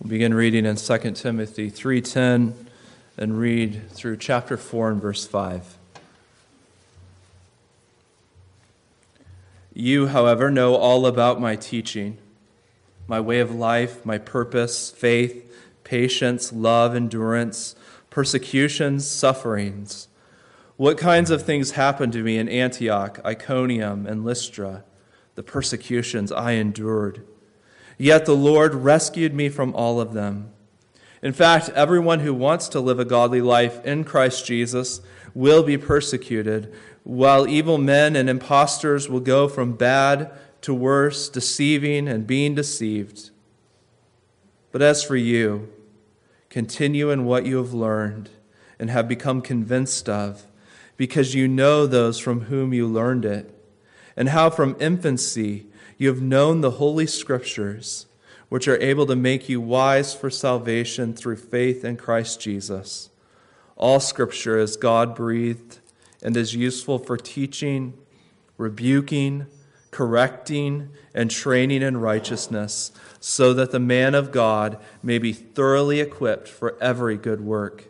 We'll begin reading in 2 Timothy 3:10 and read through chapter 4 and verse 5. You, however, know all about my teaching, my way of life, my purpose, faith, patience, love, endurance, persecutions, sufferings. What kinds of things happened to me in Antioch, Iconium, and Lystra, the persecutions I endured. Yet the Lord rescued me from all of them. In fact, everyone who wants to live a godly life in Christ Jesus will be persecuted, while evil men and impostors will go from bad to worse, deceiving and being deceived. But as for you, continue in what you have learned and have become convinced of, because you know those from whom you learned it, and how from infancy you have known the Holy Scriptures, which are able to make you wise for salvation through faith in Christ Jesus. All Scripture is God-breathed and is useful for teaching, rebuking, correcting, and training in righteousness, so that the man of God may be thoroughly equipped for every good work.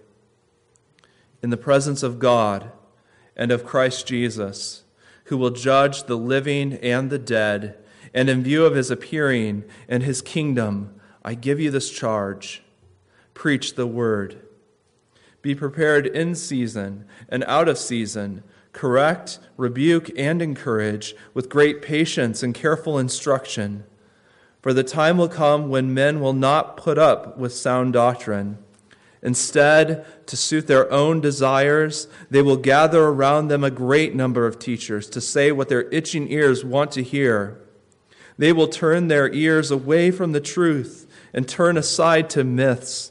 In the presence of God and of Christ Jesus, who will judge the living and the dead, and in view of his appearing and his kingdom, I give you this charge: preach the word. Be prepared in season and out of season. Correct, rebuke, and encourage with great patience and careful instruction. For the time will come when men will not put up with sound doctrine. Instead, to suit their own desires, they will gather around them a great number of teachers to say what their itching ears want to hear. They will turn their ears away from the truth and turn aside to myths.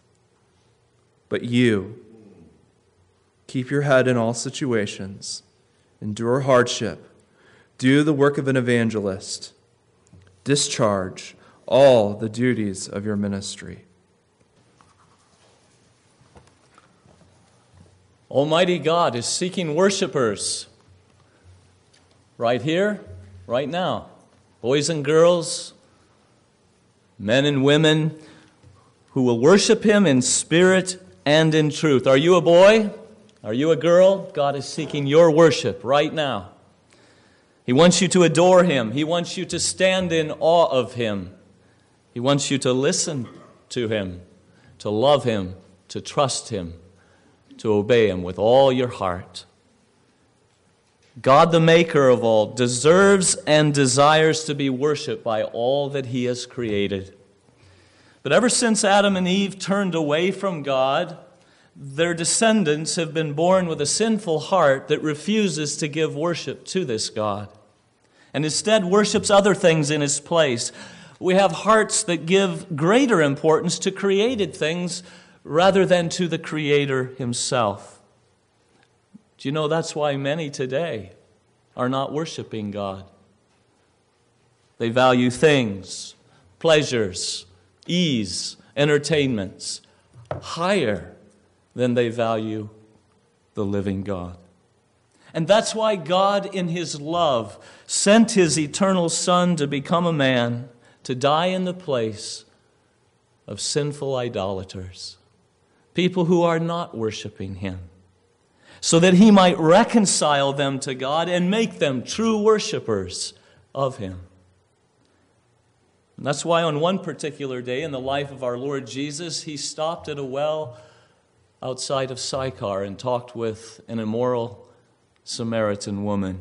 But you, keep your head in all situations, endure hardship, do the work of an evangelist, discharge all the duties of your ministry. Almighty God is seeking worshipers right here, right now. Boys and girls, men and women who will worship Him in spirit and in truth. Are you a boy? Are you a girl? God is seeking your worship right now. He wants you to adore Him. He wants you to stand in awe of Him. He wants you to listen to Him, to love Him, to trust Him, to obey Him with all your heart. God, the maker of all, deserves and desires to be worshiped by all that He has created. But ever since Adam and Eve turned away from God, their descendants have been born with a sinful heart that refuses to give worship to this God, and instead worships other things in His place. We have hearts that give greater importance to created things rather than to the Creator Himself. Do you know that's why many today are not worshiping God? They value things, pleasures, ease, entertainments higher than they value the living God. And that's why God, in His love, sent His eternal Son to become a man, to die in the place of sinful idolaters, people who are not worshiping Him, so that He might reconcile them to God and make them true worshipers of Him. And that's why on one particular day in the life of our Lord Jesus, He stopped at a well outside of Sychar and talked with an immoral Samaritan woman.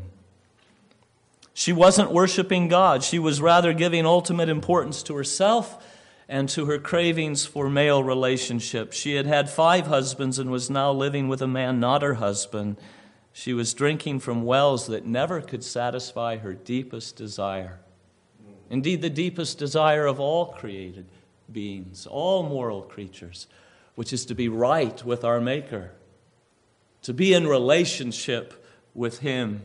She wasn't worshiping God. She was rather giving ultimate importance to herself and to her cravings for male relationships. She had had 5 husbands and was now living with a man not her husband. She was drinking from wells that never could satisfy her deepest desire. Indeed, the deepest desire of all created beings, all moral creatures, which is to be right with our Maker, to be in relationship with Him,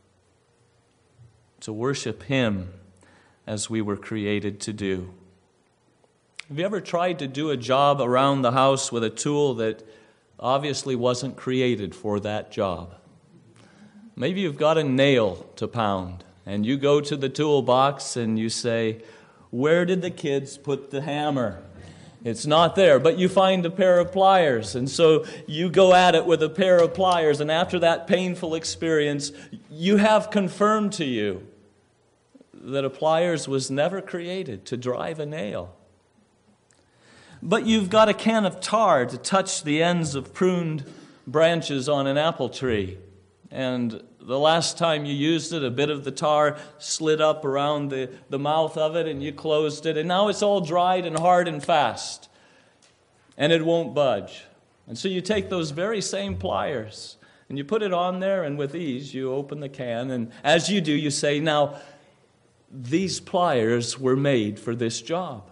to worship Him as we were created to do. Have you ever tried to do a job around the house with a tool that obviously wasn't created for that job? Maybe you've got a nail to pound, and you go to the toolbox and you say, "Where did the kids put the hammer?" It's not there, but you find a pair of pliers, and so you go at it with a pair of pliers, and after that painful experience, you have confirmed to you that a pliers was never created to drive a nail. But you've got a can of tar to touch the ends of pruned branches on an apple tree, and the last time you used it, a bit of the tar slid up around the mouth of it, and you closed it, and now it's all dried and hard and fast, and it won't budge. And so you take those very same pliers, and you put it on there, and with ease you open the can, and as you do, you say, now, these pliers were made for this job.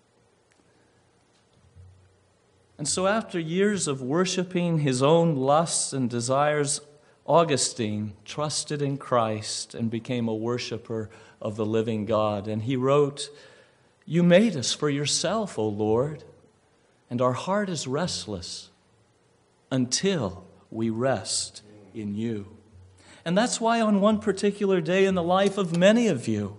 And so after years of worshiping his own lusts and desires, Augustine trusted in Christ and became a worshiper of the living God. And he wrote, "You made us for yourself, O Lord, and our heart is restless until we rest in you." And that's why on one particular day in the life of many of you,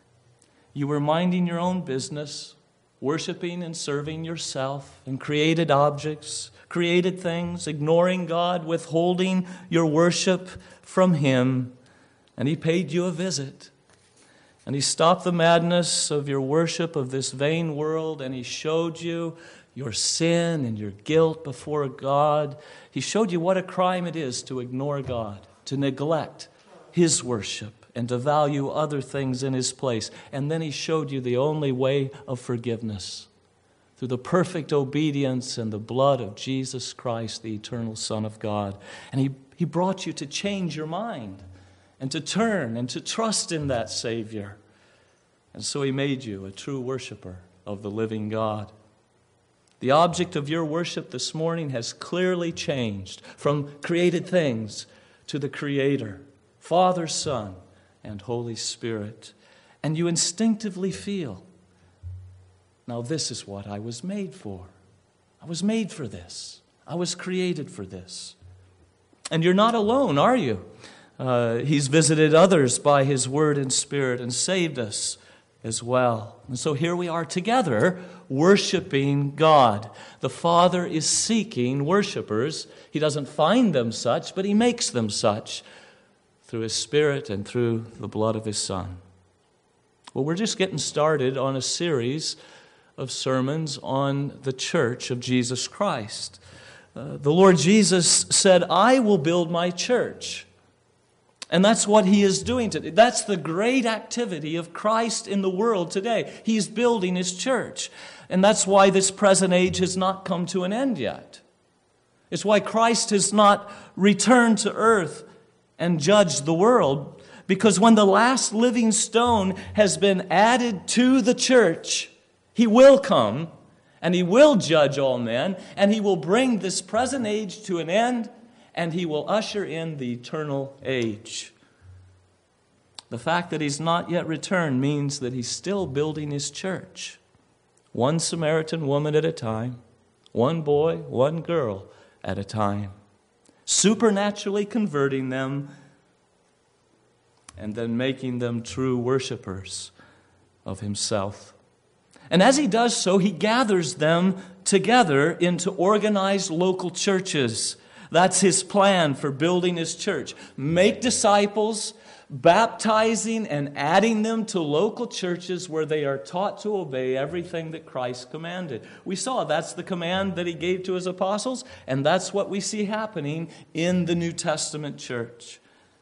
you were minding your own business, worshiping and serving yourself and created objects, created things, ignoring God, withholding your worship from Him. And He paid you a visit. And He stopped the madness of your worship of this vain world, and He showed you your sin and your guilt before God. He showed you what a crime it is to ignore God, to neglect His worship, and to value other things in His place. And then He showed you the only way of forgiveness, through the perfect obedience and the blood of Jesus Christ, the eternal Son of God. And He brought you to change your mind and to turn and to trust in that Savior. And so He made you a true worshiper of the living God. The object of your worship this morning has clearly changed from created things to the Creator, Father, Son, and Holy Spirit. And you instinctively feel, now this is what I was made for. I was made for this. I was created for this. And you're not alone, are you? He's visited others by His Word and Spirit and saved us as well. And so here we are together worshiping God. The Father is seeking worshipers. He doesn't find them such, but He makes them such through His Spirit and through the blood of His Son. Well, we're just getting started on a series of sermons on the Church of Jesus Christ. The Lord Jesus said, "I will build my church." And that's what He is doing today. That's the great activity of Christ in the world today. He's building His church. And that's why this present age has not come to an end yet. It's why Christ has not returned to earth and judged the world. Because when the last living stone has been added to the church, He will come and He will judge all men, and He will bring this present age to an end, and He will usher in the eternal age. The fact that He's not yet returned means that He's still building His church. One Samaritan woman at a time, one boy, one girl at a time, supernaturally converting them and then making them true worshipers of Himself. And as He does so, He gathers them together into organized local churches. That's His plan for building His church. Make disciples, baptizing and adding them to local churches where they are taught to obey everything that Christ commanded. We saw that's the command that He gave to His apostles, and that's what we see happening in the New Testament church.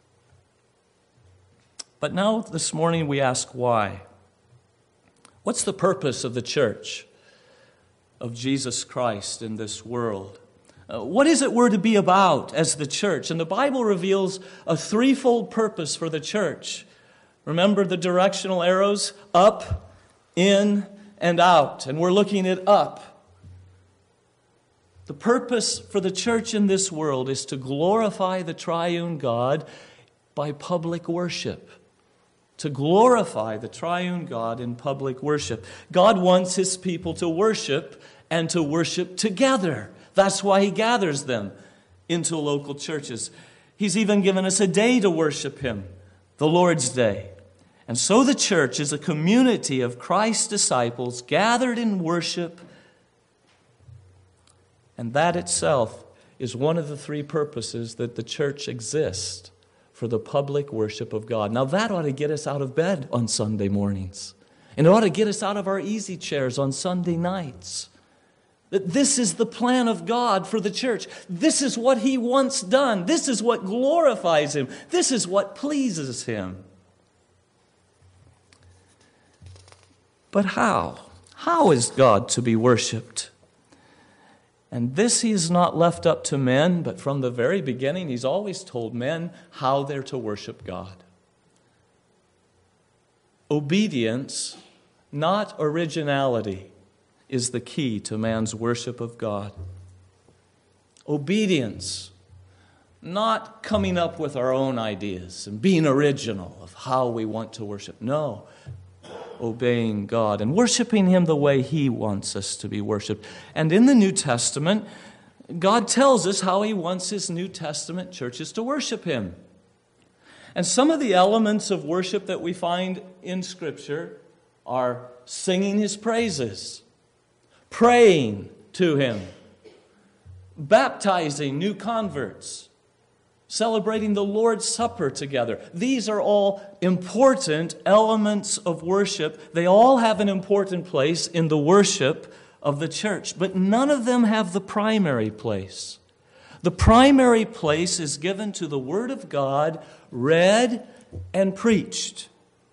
But now, this morning, we ask why. What's the purpose of the church of Jesus Christ in this world? What is it we're to be about as the church? And the Bible reveals a threefold purpose for the church. Remember the directional arrows? Up, in, and out. And we're looking at up. The purpose for the church in this world is to glorify the triune God by public worship. To glorify the triune God in public worship. God wants His people to worship and to worship together. That's why He gathers them into local churches. He's even given us a day to worship Him, the Lord's Day. And so the church is a community of Christ's disciples gathered in worship And that itself is one of the three purposes that the church exists, for the public worship of God. Now that ought to get us out of bed on Sunday mornings. And it ought to get us out of our easy chairs on Sunday nights. That this is the plan of God for the church. This is what He wants done. This is what glorifies Him. This is what pleases Him. But how? How is God to be worshiped? And this He has not left up to men, but from the very beginning He's always told men how they're to worship God. Obedience, not originality, is the key to man's worship of God. Obedience, not coming up with our own ideas and being original of how we want to worship. No, obeying God and worshiping Him the way He wants us to be worshiped. And in the New Testament, God tells us how He wants His New Testament churches to worship Him. And some of the elements of worship that we find in Scripture are singing His praises, praying to Him, baptizing new converts, celebrating the Lord's Supper together. These are all important elements of worship. They all have an important place in the worship of the church, but none of them have the primary place. The primary place is given to the Word of God, read and preached.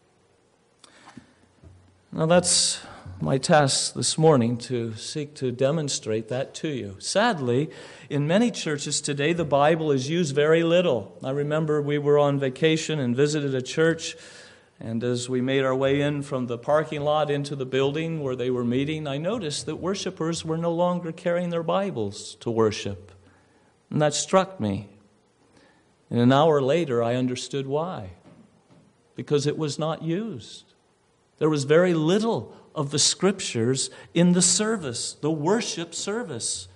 Now that's my task this morning, to seek to demonstrate that to you. Sadly, in many churches today, the Bible is used very little. I remember we were on vacation and visited a church, and as we made our way in from the parking lot into the building where they were meeting, I noticed that worshipers were no longer carrying their Bibles to worship. And that struck me. And an hour later, I understood why. Because it was not used. There was very little of the Scriptures in the service, the worship service.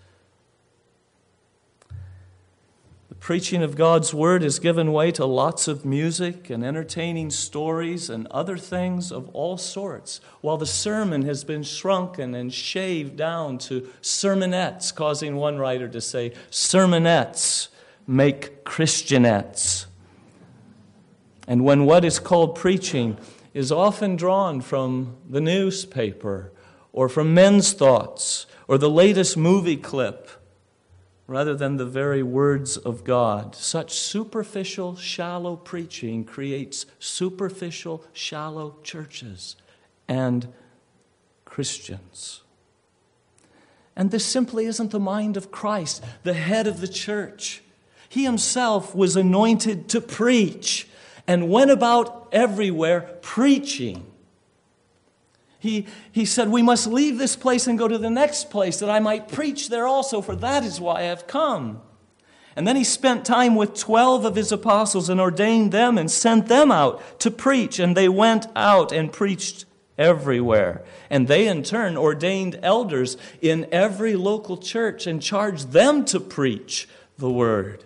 The preaching of God's Word has given way to lots of music and entertaining stories and other things of all sorts, while the sermon has been shrunken and shaved down to sermonettes, causing one writer to say, sermonettes make Christianettes. And when what is called preaching is often drawn from the newspaper or from men's thoughts or the latest movie clip rather than the very words of God, such superficial, shallow preaching creates superficial, shallow churches and Christians. And this simply isn't the mind of Christ, the head of the church. He Himself was anointed to preach and went about everywhere preaching. He said, we must leave this place and go to the next place that I might preach there also, for that is why I have come. And then He spent time with 12 of His apostles and ordained them and sent them out to preach. And they went out and preached everywhere. And they in turn ordained elders in every local church and charged them to preach the word.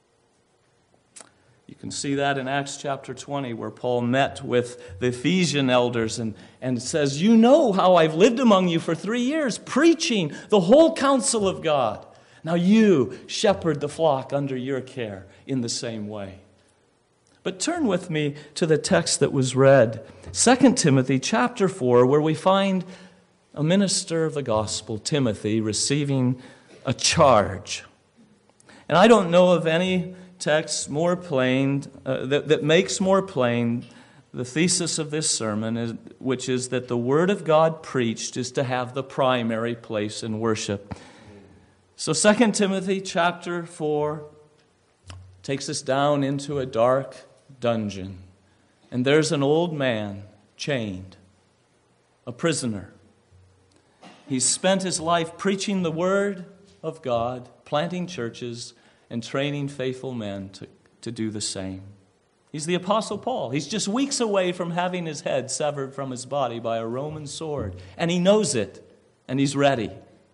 You can see that in Acts chapter 20, where Paul met with the Ephesian elders and says, you know how I've lived among you for 3 years, preaching the whole counsel of God. Now you shepherd the flock under your care in the same way. But turn with me to the text that was read, 2 Timothy chapter 4, where we find a minister of the gospel, Timothy, receiving a charge. And I don't know of any text more plain, that makes more plain the thesis of this sermon, which is that the Word of God preached is to have the primary place in worship. So 2 Timothy chapter 4 takes us down into a dark dungeon. And there's an old man chained, a prisoner. He's spent his life preaching the Word of God, planting churches, and training faithful men to do the same. He's the Apostle Paul. He's just weeks away from having his head severed from his body by a Roman sword. And he knows it, and he's ready.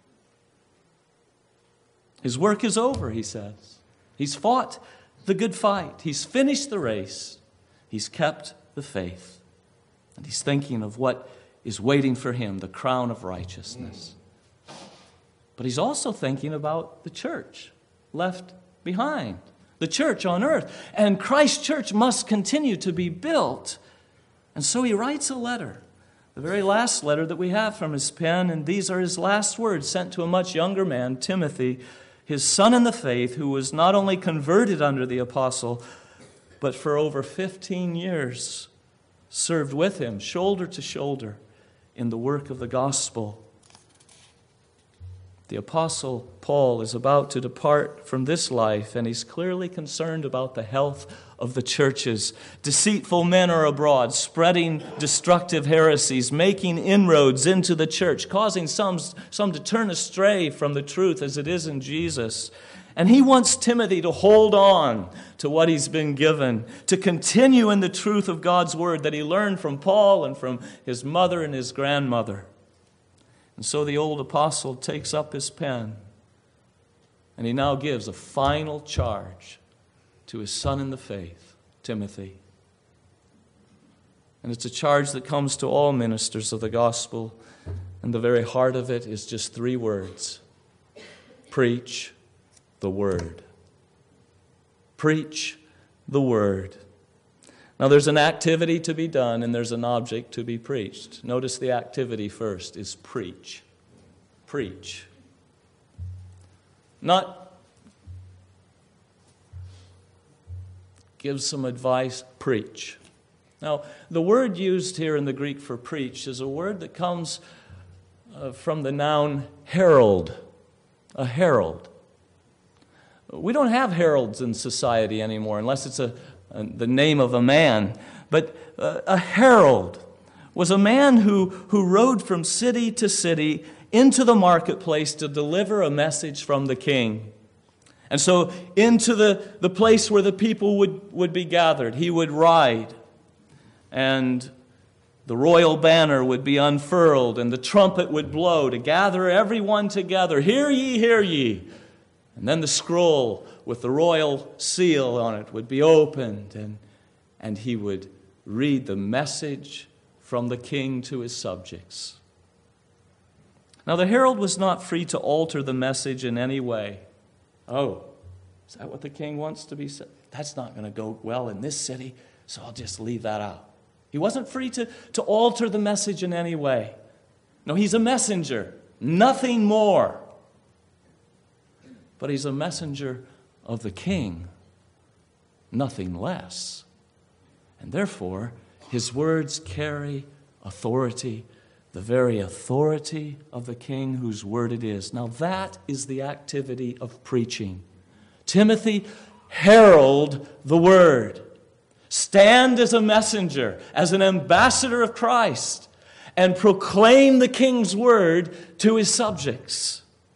His work is over, he says. He's fought the good fight. He's finished the race. He's kept the faith. And he's thinking of what is waiting for him, the crown of righteousness. But he's also thinking about the church left behind, the church on earth. And Christ's church must continue to be built. And so he writes a letter, the very last letter that we have from his pen, and these are his last words sent to a much younger man, Timothy, his son in the faith, who was not only converted under the apostle, but for over 15 years served with him, shoulder to shoulder, in the work of the gospel. The apostle Paul is about to depart from this life, and he's clearly concerned about the health of the churches. Deceitful men are abroad, spreading destructive heresies, making inroads into the church, causing some to turn astray from the truth as it is in Jesus. And he wants Timothy to hold on to what he's been given, to continue in the truth of God's word that he learned from Paul and from his mother and his grandmother. And so the old apostle takes up his pen, and he now gives a final charge to his son in the faith, Timothy. And it's a charge that comes to all ministers of the gospel, and the very heart of it is just 3 words: preach the word. Preach the word. Now there's an activity to be done and there's an object to be preached. Notice the activity first is preach. Preach. Not give some advice, preach. Now the word used here in the Greek for preach is a word that comes from the noun herald. A herald. We don't have heralds in society anymore unless it's the name of a man. But a herald was a man who rode from city to city into the marketplace to deliver a message from the king. And so into the place where the people would be gathered, he would ride. And the royal banner would be unfurled and the trumpet would blow to gather everyone together. Hear ye, hear ye. And then the scroll with the royal seal on it would be opened, and he would read the message from the king to his subjects. Now the herald was not free to alter the message in any way. Oh, is that what the king wants to be said? That's not going to go well in this city, so I'll just leave that out. He wasn't free to alter the message in any way. No, he's a messenger, nothing more. But he's a messenger of the king, nothing less. And therefore, his words carry authority, the very authority of the king whose word it is. Now that is the activity of preaching. Timothy, herald the word. Stand as a messenger, as an ambassador of Christ, and proclaim the king's word to his subjects.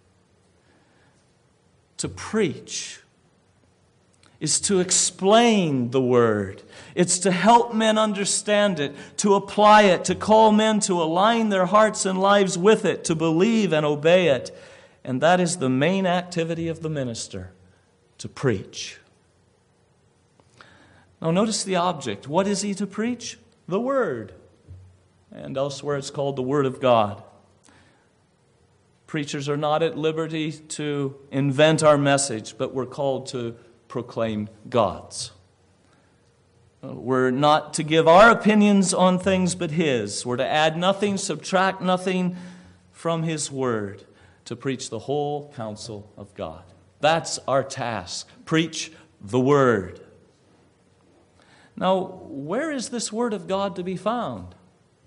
To preach is to explain the word. It's to help men understand it, to apply it, to call men to align their hearts and lives with it, to believe and obey it. And that is the main activity of the minister, to preach. Now notice the object. What is he to preach? The word. And elsewhere it's called the word of God. Preachers are not at liberty to invent our message, but we're called to proclaim God's. We're not to give our opinions on things but His. We're to add nothing, subtract nothing from His word, to preach the whole counsel of God. That's our task. Preach the word. Now, where is this word of God to be found?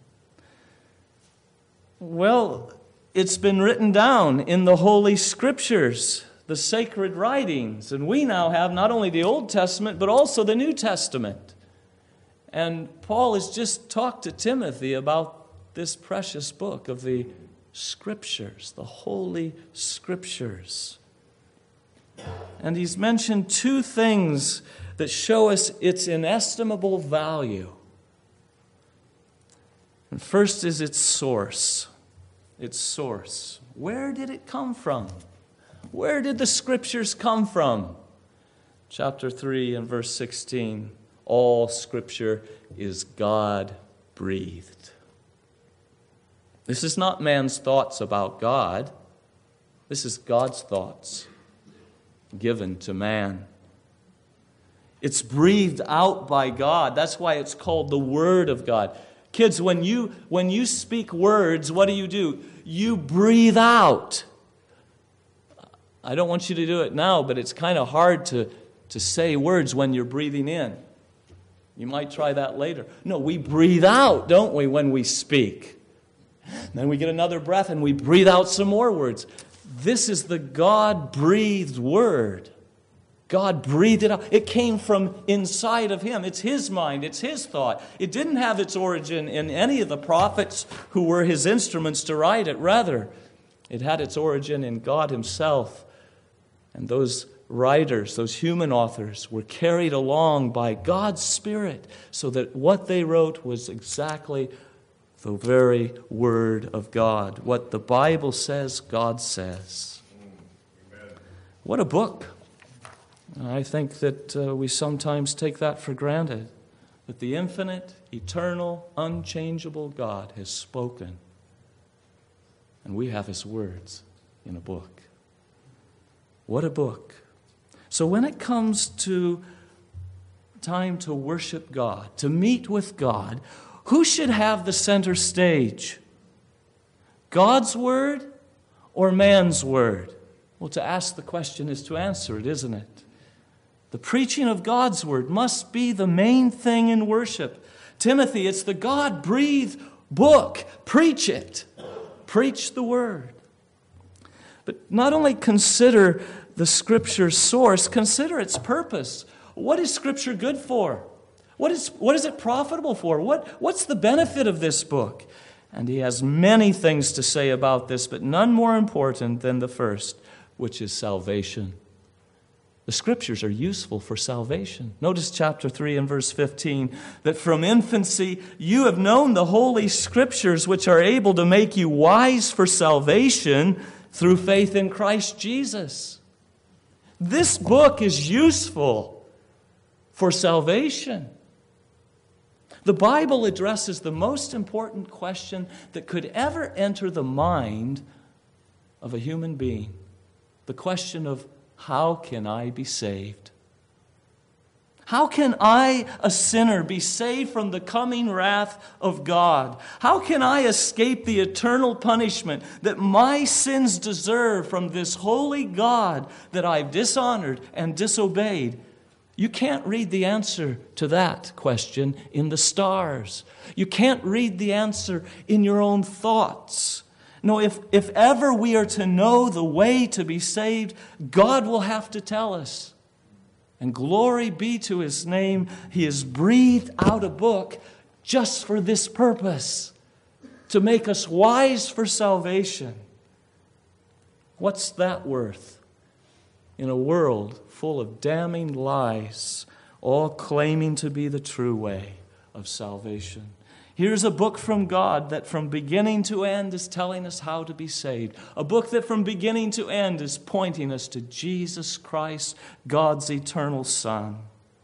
Well, it's been written down in the Holy Scriptures, the sacred writings. And we now have not only the Old Testament, but also the New Testament. And Paul has just talked to Timothy about this precious book of the Scriptures, the Holy Scriptures. And he's mentioned 2 things that show us its inestimable value. And first is its source. Its source. Where did it come from? Where did the Scriptures come from? Chapter 3 and verse 16. All Scripture is God-breathed. This is not man's thoughts about God. This is God's thoughts given to man. It's breathed out by God. That's why it's called the Word of God. Kids, when you speak words, what do? You breathe out. I don't want you to do it now, but it's kind of hard to say words when you're breathing in. You might try that later. No, we breathe out, don't we, when we speak? Then we get another breath and we breathe out some more words. This is the God-breathed Word. God breathed it out. It came from inside of Him. It's His mind. It's His thought. It didn't have its origin in any of the prophets who were His instruments to write it. Rather, it had its origin in God Himself. And those writers, those human authors, were carried along by God's Spirit so that what they wrote was exactly the very Word of God. What the Bible says, God says. Amen. What a book. I think that we sometimes take that for granted, that the infinite, eternal, unchangeable God has spoken. And we have His words in a book. What a book. So when it comes to time to worship God, to meet with God, who should have the center stage? God's Word or man's Word? Well, to ask the question is to answer it, isn't it? The preaching of God's Word must be the main thing in worship. Timothy, it's the God-breathed book. Preach it. Preach the Word. But not only consider the Scripture's source, consider its purpose. What is Scripture good for? What is it profitable for? What's the benefit of this book? And he has many things to say about this, but none more important than the first, which is salvation. The Scriptures are useful for salvation. Notice chapter 3 and verse 15, that from infancy you have known the Holy Scriptures, which are able to make you wise for salvation through faith in Christ Jesus. This book is useful for salvation. The Bible addresses the most important question that could ever enter the mind of a human being. The question of, how can I be saved? How can I, a sinner, be saved from the coming wrath of God? How can I escape the eternal punishment that my sins deserve from this holy God that I've dishonored and disobeyed? You can't read the answer to that question in the stars. You can't read the answer in your own thoughts. No, if ever we are to know the way to be saved, God will have to tell us. And glory be to His name, He has breathed out a book just for this purpose, to make us wise for salvation. What's that worth in a world full of damning lies, all claiming to be the true way of salvation? Here's a book from God that from beginning to end is telling us how to be saved. A book that from beginning to end is pointing us to Jesus Christ, God's eternal Son.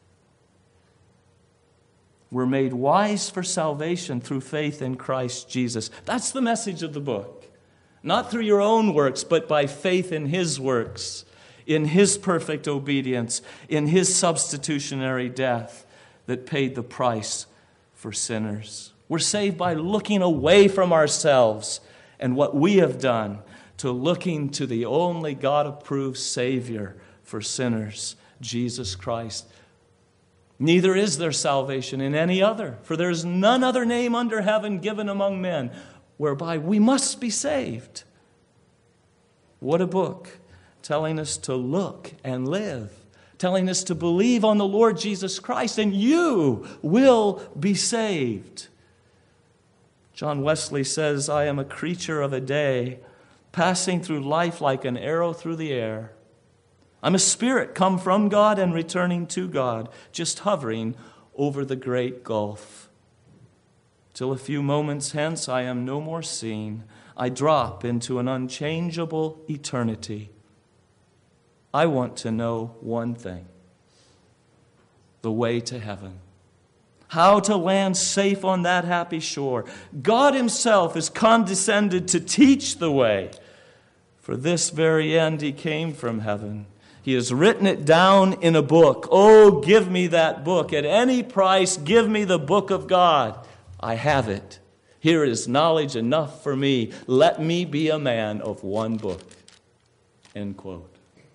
We're made wise for salvation through faith in Christ Jesus. That's the message of the book. Not through your own works, but by faith in His works, in His perfect obedience, in His substitutionary death that paid the price for sinners. We're saved by looking away from ourselves and what we have done to looking to the only God-approved Savior for sinners, Jesus Christ. Neither is there salvation in any other, for there is none other name under heaven given among men whereby we must be saved. What a book, telling us to look and live, telling us to believe on the Lord Jesus Christ, and you will be saved. John Wesley says, I am a creature of a day, passing through life like an arrow through the air. I'm a spirit come from God and returning to God, just hovering over the great gulf. Till a few moments hence I am no more seen. I drop into an unchangeable eternity. I want to know one thing: the way to heaven. How to land safe on that happy shore. God Himself is condescended to teach the way For this very end he came from heaven. He has written it down in a book. Oh, give me that book. At any price, give me the book of God. I have it. Here is knowledge enough for me. Let me be a man of one book. End quote.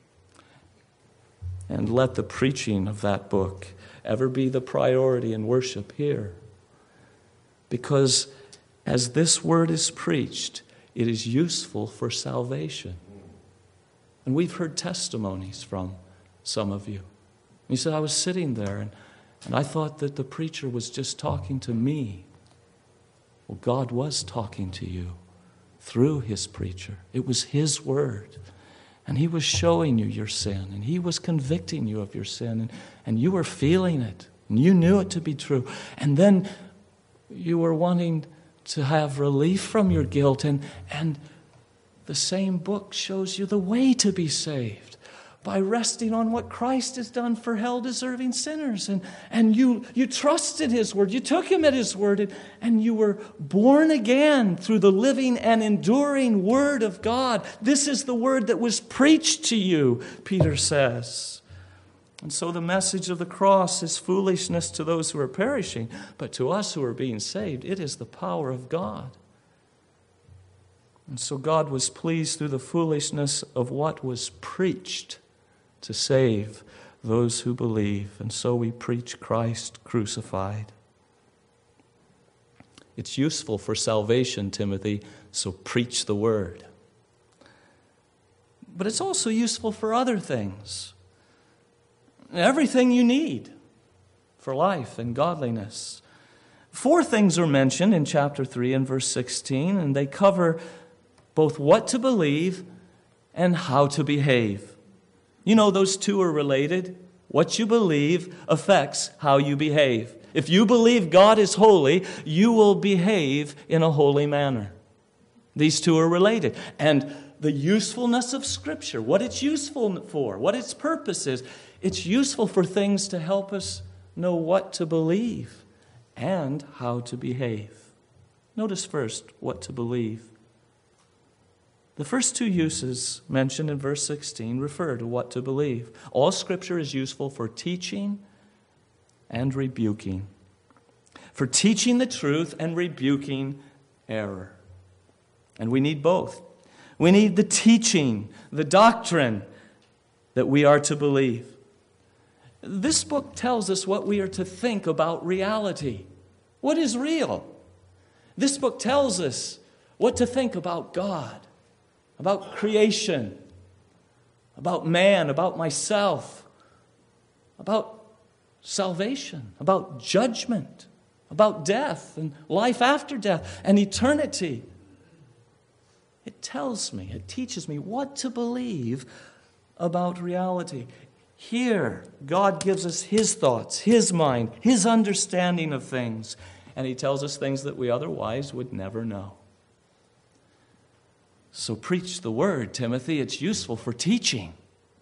And let the preaching of that book ever be the priority in worship here. Because as this word is preached, it is useful for salvation. And we've heard testimonies from some of you. You said, I was sitting there and I thought that the preacher was just talking to me. Well, God was talking to you through his preacher. It was his word. And he was showing you your sin. And he was convicting you of your sin. And you were feeling it. And you knew it to be true. And then you were wanting to have relief from your guilt. And the same book shows you the way to be saved by resting on what Christ has done for hell-deserving sinners. And you trusted his word. You took him at his word. And you were born again through the living and enduring word of God. This is the word that was preached to you, Peter says. And so the message of the cross is foolishness to those who are perishing. But to us who are being saved, it is the power of God. And so God was pleased through the foolishness of what was preached to save those who believe. And so we preach Christ crucified. It's useful for salvation, Timothy, so preach the word. But it's also useful for other things. Everything you need for life and godliness. 4 things are mentioned in chapter 3 and verse 16, and they cover both what to believe and how to behave. You know, those two are related. What you believe affects how you behave. If you believe God is holy, you will behave in a holy manner. These two are related. And the usefulness of Scripture, what it's useful for, what its purpose is, it's useful for things to help us know what to believe and how to behave. Notice first what to believe. The first 2 uses mentioned in verse 16 refer to what to believe. All Scripture is useful for teaching and rebuking. For teaching the truth and rebuking error. And we need both. We need the teaching, the doctrine that we are to believe. This book tells us what we are to think about reality. What is real? This book tells us what to think about God, about creation, about man, about myself, about salvation, about judgment, about death and life after death and eternity. It tells me, it teaches me what to believe about reality. Here, God gives us his thoughts, his mind, his understanding of things, and he tells us things that we otherwise would never know. So preach the word, Timothy. It's useful for teaching.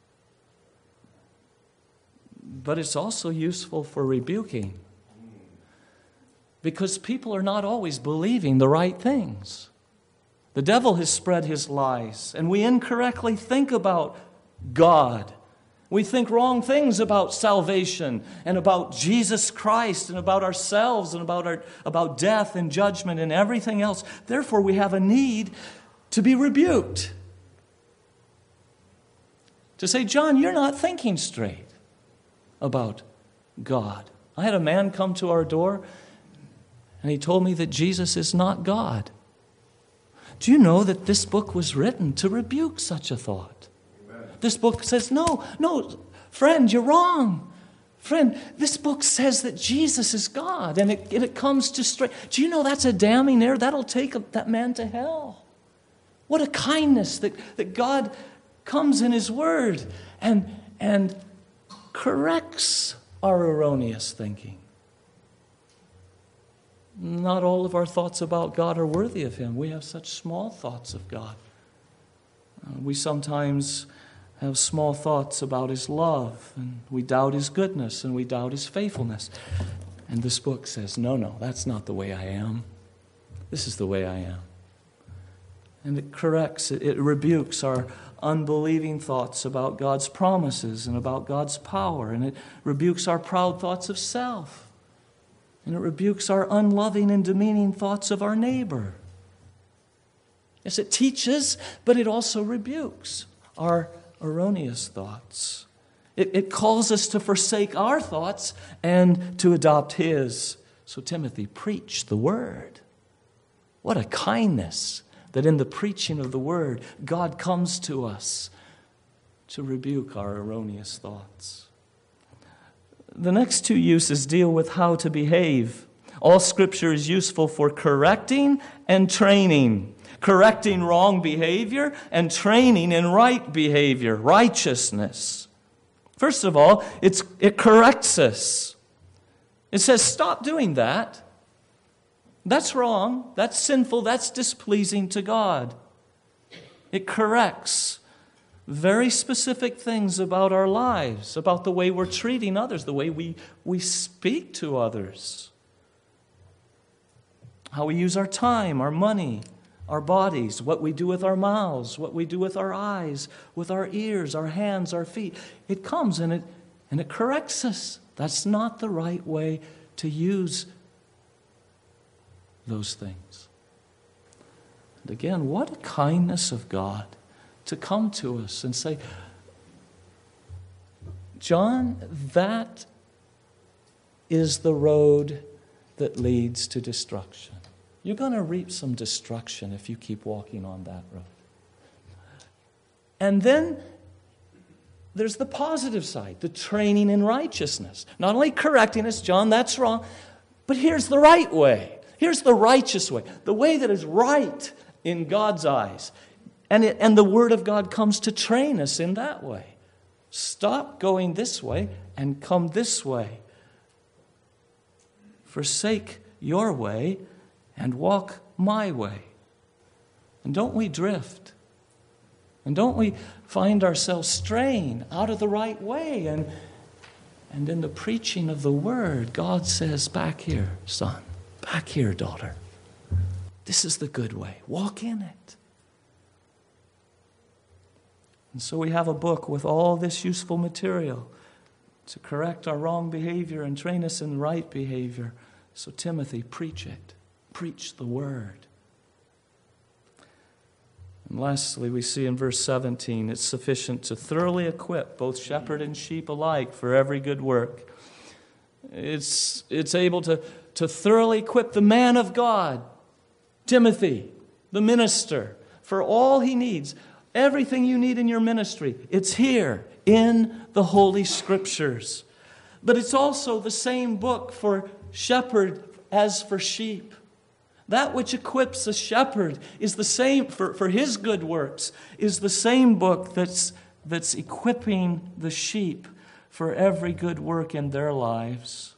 But it's also useful for rebuking. Because people are not always believing the right things. The devil has spread his lies, and we incorrectly think about God. We think wrong things about salvation and about Jesus Christ and about ourselves and about death and judgment and everything else. Therefore, we have a need to be rebuked. To say, John, you're not thinking straight about God. I had a man come to our door and he told me that Jesus is not God. Do you know that this book was written to rebuke such a thought? Amen. This book says, no, friend, you're wrong. Friend, this book says that Jesus is God, and it comes to straight. Do you know that's a damning error? That'll take that man to hell. What a kindness that God comes in his word and corrects our erroneous thinking. Not all of our thoughts about God are worthy of him. We have such small thoughts of God. We sometimes have small thoughts about his love, and we doubt his goodness, and we doubt his faithfulness. And this book says, no, that's not the way I am. This is the way I am. and it corrects, it rebukes our unbelieving thoughts about God's promises and about God's power, and it rebukes our proud thoughts of self, and it rebukes our unloving and demeaning thoughts of our neighbor. Yes, it teaches, but it also rebukes our erroneous thoughts. It calls us to forsake our thoughts and to adopt His. So, Timothy, preach the Word. What a kindness that in the preaching of the Word, God comes to us to rebuke our erroneous thoughts. The next two uses deal with how to behave. All Scripture is useful for correcting and training. Correcting wrong behavior and training in right behavior, righteousness. First of all, it corrects us. It says, stop doing that. That's wrong. That's sinful. That's displeasing to God. It corrects very specific things about our lives, about the way we're treating others, the way we speak to others, how we use our time, our money, our bodies, what we do with our mouths, what we do with our eyes, with our ears, our hands, our feet. It comes and it corrects us. That's not the right way to use those things. And again, what a kindness of God to come to us and say, John, that is the road that leads to destruction. You're going to reap some destruction if you keep walking on that road. And then there's the positive side, the training in righteousness. Not only correcting us, John, that's wrong, but here's the right way. Here's the righteous way, the way that is right in God's eyes. And the Word of God comes to train us in that way. Stop going this way and come this way. Forsake your way and walk my way. And don't we drift? And don't we find ourselves straying out of the right way? And in the preaching of the Word, God says, back here, son. Back here, daughter. This is the good way. Walk in it. And so we have a book with all this useful material to correct our wrong behavior and train us in right behavior. So Timothy, preach it. Preach the Word. And lastly, we see in verse 17, it's sufficient to thoroughly equip both shepherd and sheep alike for every good work. It's able to thoroughly equip the man of God, Timothy, the minister, for all he needs. Everything you need in your ministry, it's here in the Holy Scriptures. But it's also the same book for shepherd as for sheep. That which equips a shepherd is the same, for his good works, is the same book that's equipping the sheep for every good work in their lives.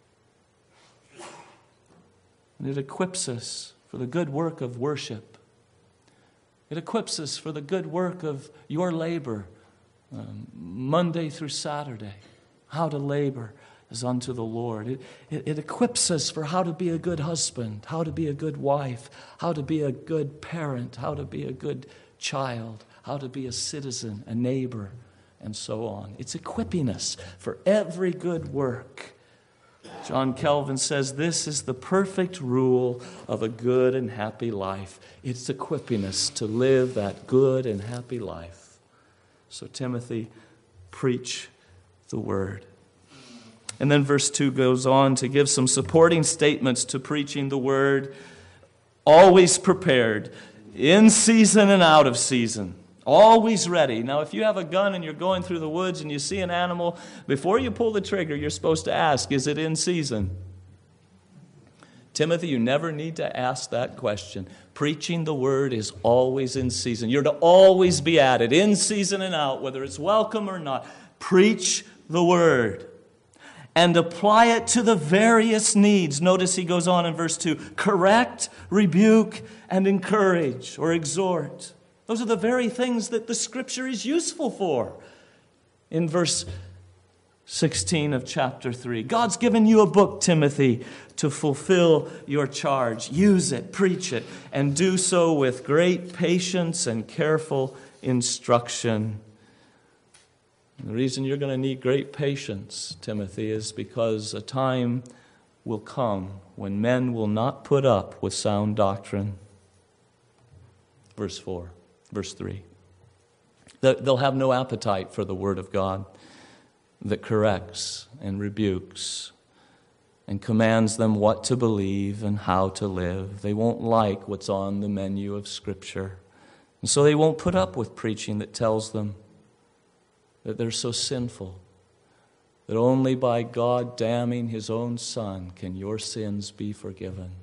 And it equips us for the good work of worship. It equips us for the good work of your labor, Monday through Saturday, how to labor as unto the Lord. It equips us for how to be a good husband, how to be a good wife, how to be a good parent, how to be a good child, how to be a citizen, a neighbor, and so on. It's equipping us for every good work. John Calvin says this is the perfect rule of a good and happy life. It's equipping us to live that good and happy life. So Timothy, preach the Word. And then verse 2 goes on to give some supporting statements to preaching the Word. Always prepared, in season and out of season. Always ready. Now, if you have a gun and you're going through the woods and you see an animal, before you pull the trigger, you're supposed to ask, is it in season? Timothy, you never need to ask that question. Preaching the Word is always in season. You're to always be at it, in season and out, whether it's welcome or not. Preach the Word. And apply it to the various needs. Notice he goes on in verse 2. Correct, rebuke, and encourage or exhort. Those are the very things that the Scripture is useful for. In verse 16 of chapter 3. God's given you a book, Timothy, to fulfill your charge. Use it, preach it, and do so with great patience and careful instruction. The reason you're going to need great patience, Timothy, is because a time will come when men will not put up with sound doctrine. Verse 3. They'll have no appetite for the Word of God that corrects and rebukes and commands them what to believe and how to live. They won't like what's on the menu of Scripture. And so they won't put up with preaching that tells them that they're so sinful, that only by God damning His own Son can your sins be forgiven.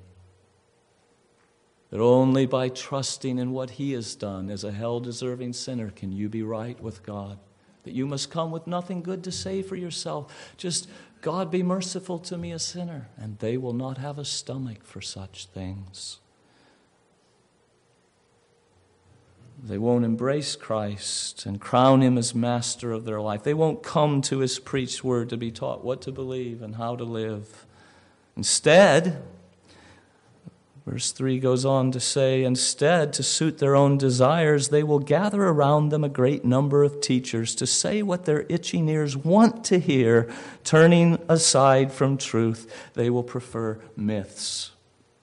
That only by trusting in what He has done as a hell-deserving sinner can you be right with God. That you must come with nothing good to say for yourself. Just, God be merciful to me, a sinner. And they will not have a stomach for such things. They won't embrace Christ and crown Him as master of their life. They won't come to His preached word to be taught what to believe and how to live. Instead, verse 3 goes on to say, instead, to suit their own desires, they will gather around them a great number of teachers to say what their itching ears want to hear, turning aside from truth. They will prefer myths.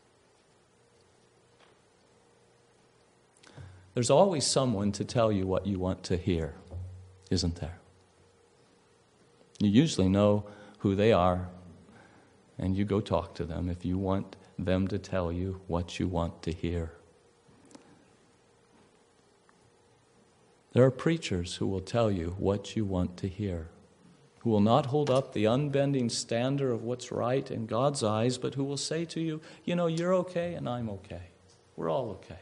There's always someone to tell you what you want to hear, isn't there? You usually know who they are, and you go talk to them if you want them to tell you what you want to hear. There are preachers who will tell you what you want to hear, who will not hold up the unbending standard of what's right in God's eyes, but who will say to you, you know, you're okay and I'm okay. We're all okay.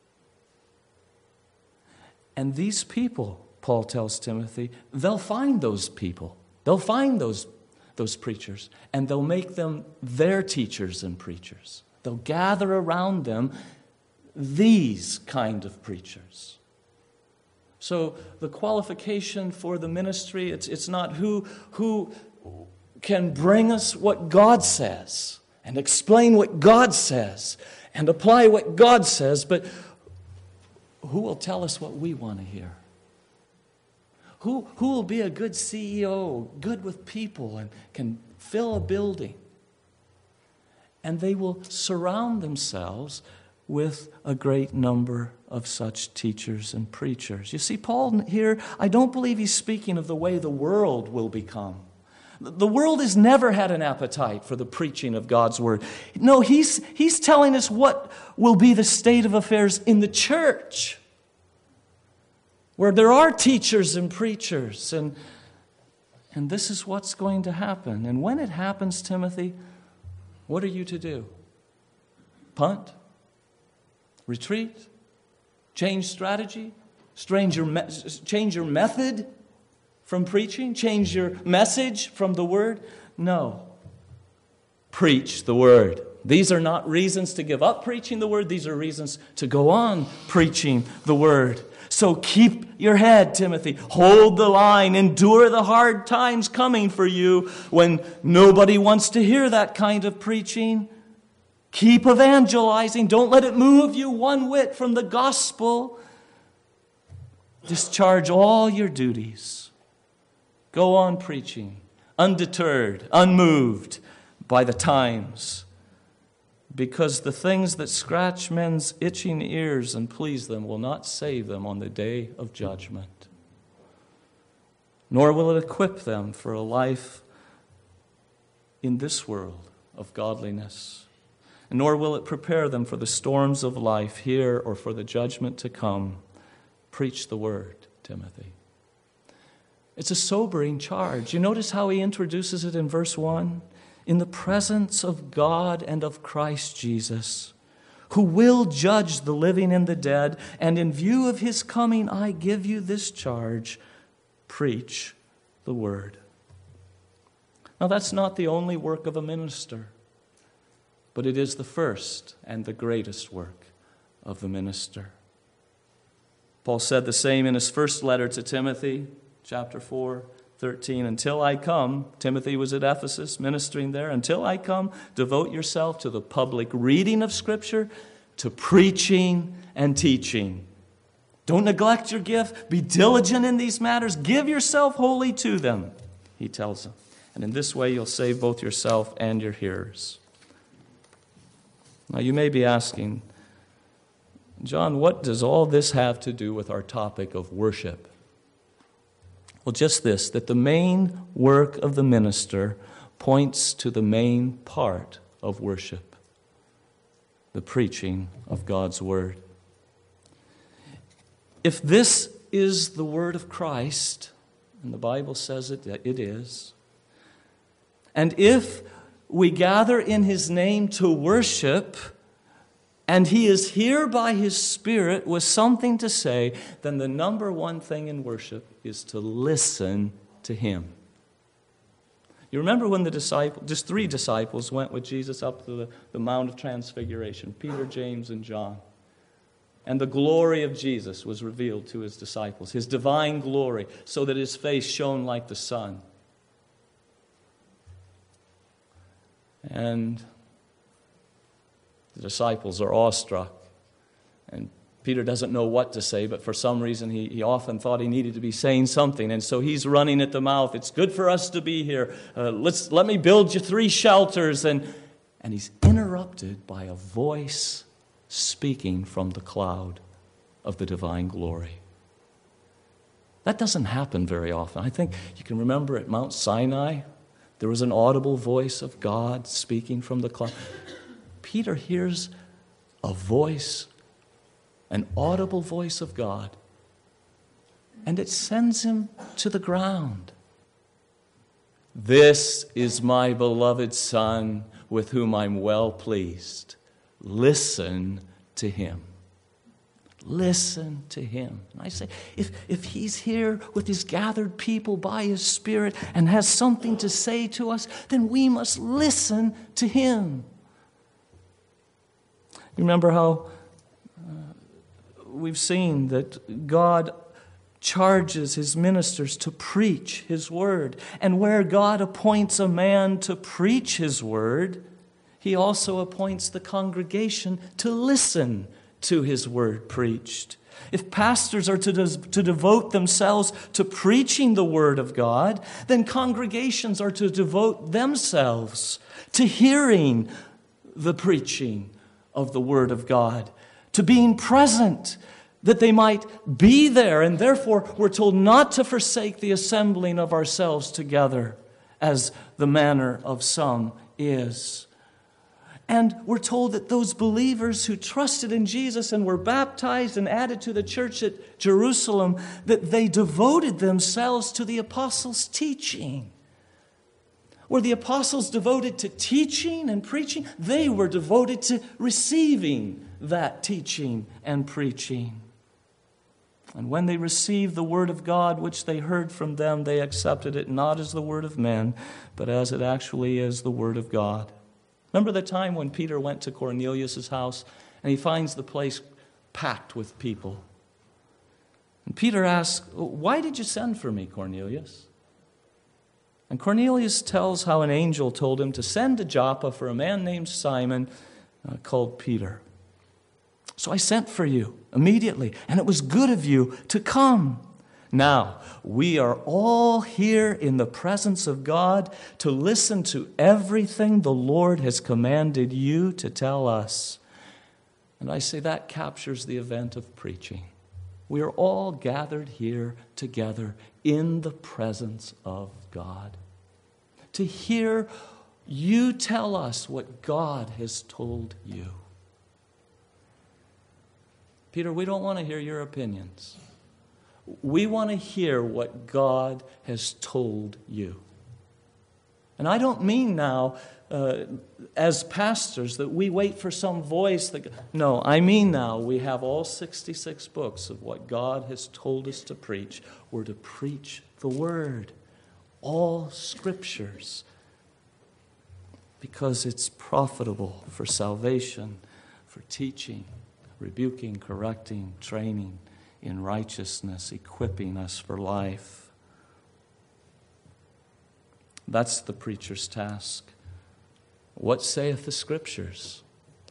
And these people, Paul tells Timothy, they'll find those people. They'll find those preachers, and they'll make them their teachers and preachers. They'll gather around them these kind of preachers. So the qualification for the ministry, it's not who can bring us what God says and explain what God says and apply what God says, but who will tell us what we want to hear? Who will be a good CEO, good with people, and can fill a building? And they will surround themselves with a great number of such teachers and preachers. You see, Paul here, I don't believe he's speaking of the way the world will become. The world has never had an appetite for the preaching of God's word. No, he's telling us what will be the state of affairs in the church, where there are teachers and preachers, and this is what's going to happen. And when it happens, Timothy, what are you to do? Punt? Retreat? Change strategy? Change your method from preaching? Change your message from the word? No. Preach the word. These are not reasons to give up preaching the word. These are reasons to go on preaching the word. So keep your head, Timothy. Hold the line. Endure the hard times coming for you when nobody wants to hear that kind of preaching. Keep evangelizing. Don't let it move you one whit from the gospel. Discharge all your duties. Go on preaching, undeterred, unmoved by the times. Because the things that scratch men's itching ears and please them will not save them on the day of judgment. Nor will it equip them for a life in this world of godliness. Nor will it prepare them for the storms of life here or for the judgment to come. Preach the word, Timothy. It's a sobering charge. You notice how he introduces it in verse 1? In the presence of God and of Christ Jesus, who will judge the living and the dead, and in view of his coming, I give you this charge: preach the word. Now, that's not the only work of a minister, but it is the first and the greatest work of the minister. Paul said the same in his first letter to Timothy, chapter 4, 13, until I come, Timothy was at Ephesus ministering there, until I come, devote yourself to the public reading of Scripture, to preaching and teaching. Don't neglect your gift. Be diligent in these matters. Give yourself wholly to them, he tells them. And in this way, you'll save both yourself and your hearers. Now, you may be asking, John, what does all this have to do with our topic of worship? Well, just this, that the main work of the minister points to the main part of worship, the preaching of God's word. If this is the word of Christ, and the Bible says it is, and if we gather in his name to worship, and he is here by his Spirit with something to say, then the number one thing in worship is to listen to him. You remember when just 3 disciples went with Jesus up to the Mount of Transfiguration, Peter, James, and John. And the glory of Jesus was revealed to his disciples, his divine glory, so that his face shone like the sun. And the disciples are awestruck. And Peter doesn't know what to say, but for some reason he often thought he needed to be saying something. And so he's running at the mouth. It's good for us to be here. Let me build you 3 shelters. And he's interrupted by a voice speaking from the cloud of the divine glory. That doesn't happen very often. I think you can remember at Mount Sinai, there was an audible voice of God speaking from the cloud. Peter hears a voice, an audible voice of God, and it sends him to the ground. This is my beloved Son, with whom I'm well pleased. Listen to him. Listen to him. And I say, if he's here with his gathered people by his Spirit and has something to say to us, then we must listen to him. You remember how we've seen that God charges his ministers to preach his word. And where God appoints a man to preach his word, he also appoints the congregation to listen to his word preached. If pastors are to devote themselves to preaching the word of God, then congregations are to devote themselves to hearing the preaching of the word of God, to being present, that they might be there. And therefore, we're told not to forsake the assembling of ourselves together, as the manner of some is. And we're told that those believers who trusted in Jesus and were baptized and added to the church at Jerusalem, that they devoted themselves to the apostles' teaching. Were the apostles devoted to teaching and preaching? They were devoted to receiving that teaching and preaching. And when they received the word of God, which they heard from them, they accepted it not as the word of men, but as it actually is the word of God. Remember the time when Peter went to Cornelius' house and he finds the place packed with people. And Peter asks, "Why did you send for me, Cornelius?" And Cornelius tells how an angel told him to send to Joppa for a man named Simon called Peter. "So I sent for you immediately, and it was good of you to come. Now, we are all here in the presence of God to listen to everything the Lord has commanded you to tell us." And I say that captures the event of preaching. We are all gathered here together in the presence of God to hear you tell us what God has told you. Peter, we don't want to hear your opinions. We want to hear what God has told you. And I don't mean now, as pastors, that we wait for some voice. No, I mean now we have all 66 books of what God has told us to preach. We're to preach the Word, all Scriptures, because it's profitable for salvation, for teaching, rebuking, correcting, training in righteousness, equipping us for life. That's the preacher's task. What saith the Scriptures?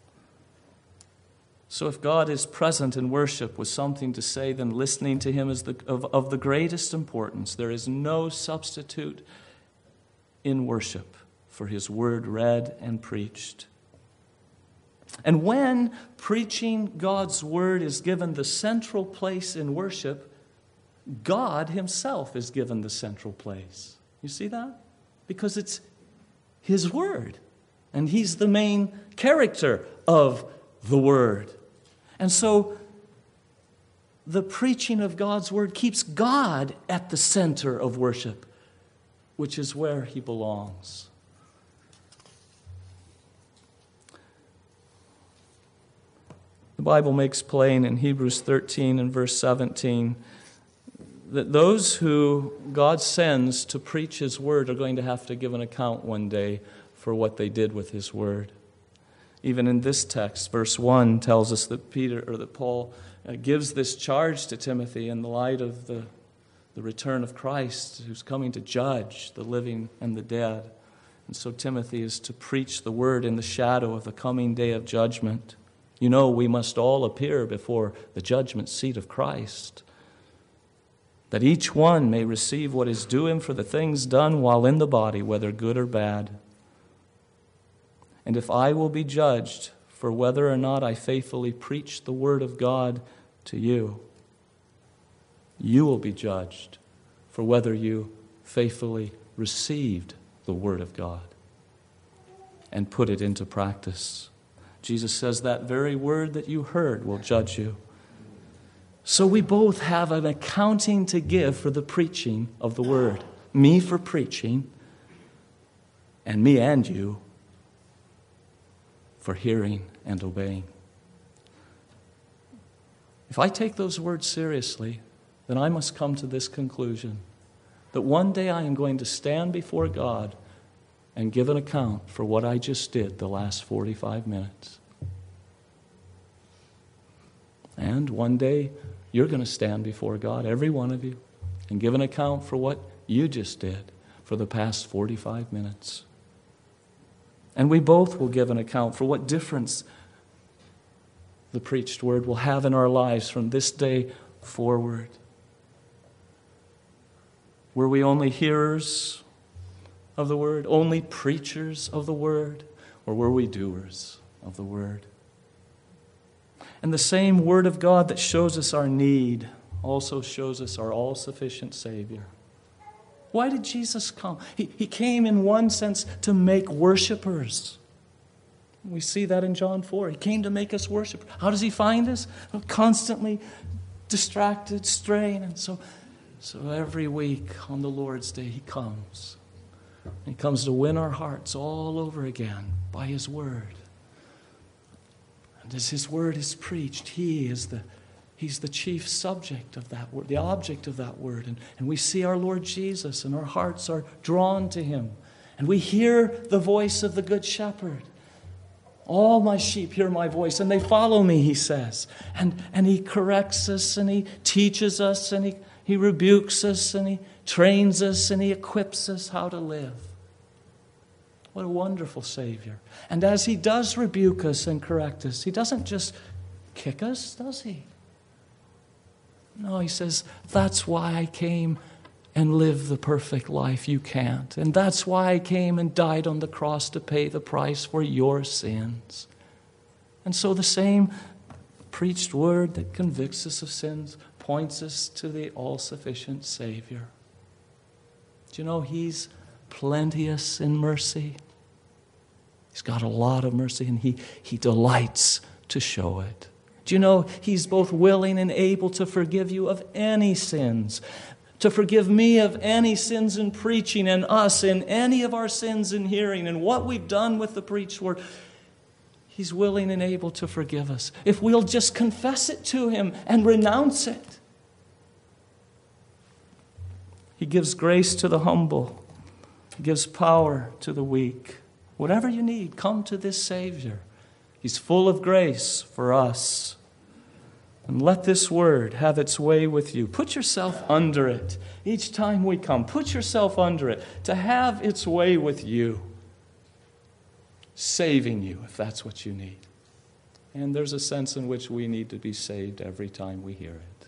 So if God is present in worship with something to say, then listening to him is of the greatest importance. There is no substitute in worship for his word read and preached. And when preaching God's word is given the central place in worship, God himself is given the central place. You see that? Because it's his word. And he's the main character of the word. And so the preaching of God's word keeps God at the center of worship, which is where he belongs. The Bible makes plain in Hebrews 13 and verse 17 that those who God sends to preach his word are going to have to give an account one day for what they did with his word. Even in this text, verse 1 tells us that Paul gives this charge to Timothy in the light of the return of Christ, who's coming to judge the living and the dead. And so Timothy is to preach the word in the shadow of the coming day of judgment. You know, we must all appear before the judgment seat of Christ, that each one may receive what is due him for the things done while in the body, whether good or bad. And if I will be judged for whether or not I faithfully preach the word of God to you, you will be judged for whether you faithfully received the word of God and put it into practice. Jesus says that very word that you heard will judge you. So we both have an accounting to give for the preaching of the word. Me for preaching, and me and you for hearing and obeying. If I take those words seriously, then I must come to this conclusion, that one day I am going to stand before God and give an account for what I just did the last 45 minutes. And one day you're going to stand before God, every one of you, and give an account for what you just did for the past 45 minutes. And we both will give an account for what difference the preached word will have in our lives from this day forward. Were we only hearers of the word, only preachers of the word, or were we doers of the word? And the same word of God that shows us our need also shows us our all-sufficient Savior. Why did Jesus come? He came in one sense to make worshipers. We see that in John 4. He came to make us worshipers. How does he find us? Well, constantly distracted, straying. And so every week on the Lord's Day he comes. He comes to win our hearts all over again by his word. And as his word is preached, he's the chief subject of that word, the object of that word. And we see our Lord Jesus, and our hearts are drawn to him. And we hear the voice of the Good Shepherd. All my sheep hear my voice, and they follow me, he says. And he corrects us, and he teaches us, and he rebukes us, and he trains us, and he equips us how to live. What a wonderful Savior. And as he does rebuke us and correct us, he doesn't just kick us, does he? No, he says, that's why I came and lived the perfect life you can't. And that's why I came and died on the cross to pay the price for your sins. And so the same preached word that convicts us of sins points us to the all-sufficient Savior. Do you know he's plenteous in mercy? He's got a lot of mercy, and he delights to show it. Do you know he's both willing and able to forgive you of any sins, to forgive me of any sins in preaching, and us in any of our sins in hearing, and what we've done with the preached word. He's willing and able to forgive us if we'll just confess it to him and renounce it. He gives grace to the humble. He gives power to the weak. Whatever you need, come to this Savior. He's full of grace for us. And let this word have its way with you. Put yourself under it. Each time we come, put yourself under it to have its way with you, saving you if that's what you need. And there's a sense in which we need to be saved every time we hear it.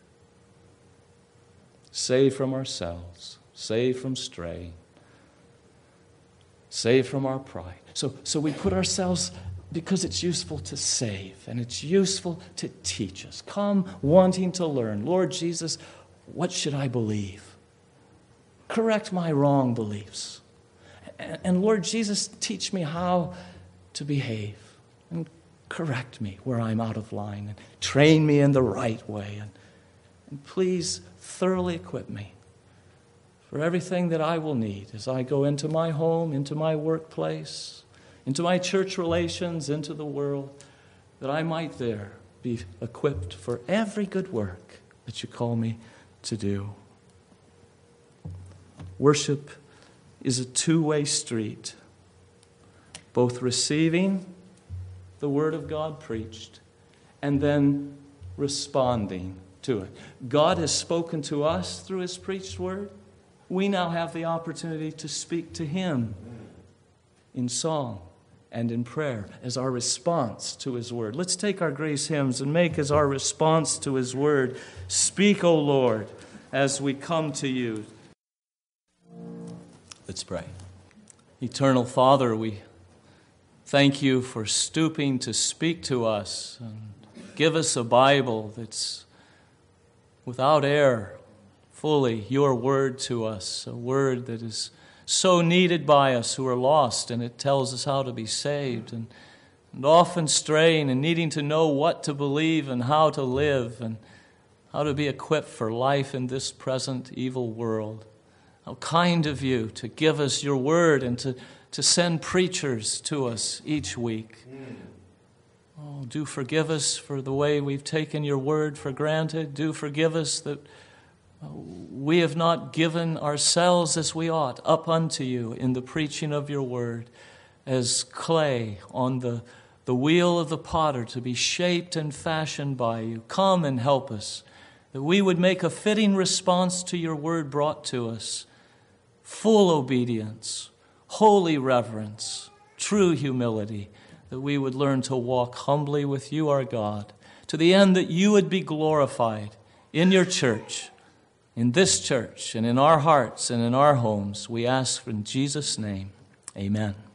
Saved from ourselves, saved from straying, saved from our pride. So we put ourselves, because it's useful to save and it's useful to teach us. Come wanting to learn. Lord Jesus, what should I believe? Correct my wrong beliefs. And Lord Jesus, teach me how to behave. And correct me where I'm out of line. And train me in the right way. And please thoroughly equip me for everything that I will need as I go into my home, into my workplace, into my church relations, into the world, that I might there be equipped for every good work that you call me to do. Worship is a two-way street, both receiving the Word of God preached and then responding to it. God has spoken to us through His preached Word. We now have the opportunity to speak to Him in song and in prayer as our response to His Word. Let's take our grace hymns and make as our response to His Word, "Speak, O Lord," as we come to you. Let's pray. Eternal Father, we thank you for stooping to speak to us and give us a Bible that's without error, fully your word to us, a word that is so needed by us who are lost, and it tells us how to be saved, and often straying and needing to know what to believe and how to live and how to be equipped for life in this present evil world. How kind of you to give us your word and to send preachers to us each week. Oh, do forgive us for the way we've taken your word for granted. Do forgive us that we have not given ourselves as we ought up unto you in the preaching of your word as clay on the wheel of the potter to be shaped and fashioned by you. Come and help us, that we would make a fitting response to your word brought to us. Full obedience, holy reverence, true humility, that we would learn to walk humbly with you, our God, to the end that you would be glorified in your church, in this church, and in our hearts and in our homes. We ask in Jesus' name, amen.